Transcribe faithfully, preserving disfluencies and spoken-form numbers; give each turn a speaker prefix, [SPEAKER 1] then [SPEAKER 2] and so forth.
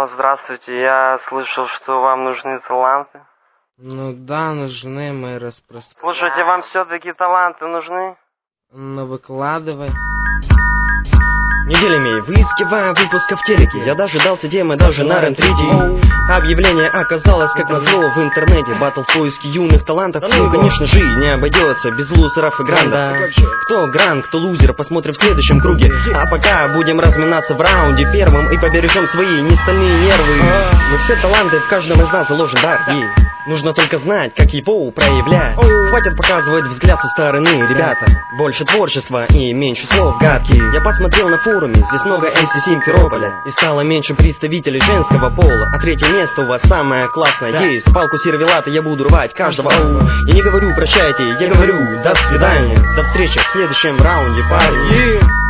[SPEAKER 1] Алло, здравствуйте, я слышал, что вам нужны таланты.
[SPEAKER 2] Ну да, нужны мы распространяем.
[SPEAKER 1] Слушайте, вам все-таки таланты нужны?
[SPEAKER 2] Ну выкладывай.
[SPEAKER 3] Неделями выискивая выпуска в телеке, я даже дался темы даже на рен три ди. Объявление оказалось как назло в интернете. Баттл в поиске юных талантов. Ну конечно же не обойдется без лузеров и гранда. Кто гранд, кто лузер, посмотрим в следующем круге. А пока будем разминаться в раунде первым и побережем свои нестальные нервы. Мы все таланты, в каждом из нас заложен дар. И нужно только знать, как его проявлять. Хватит показывать взгляд со стороны, ребята. Больше творчества и меньше слов гадкие. Я посмотрел на форуме, здесь много эм си Симферополя. И стало меньше представителей женского пола. А третье место у вас самое классное. Есть палку сервелата, я буду рвать каждого. Я не говорю прощайте, я говорю до свидания. До встречи в следующем раунде, парни.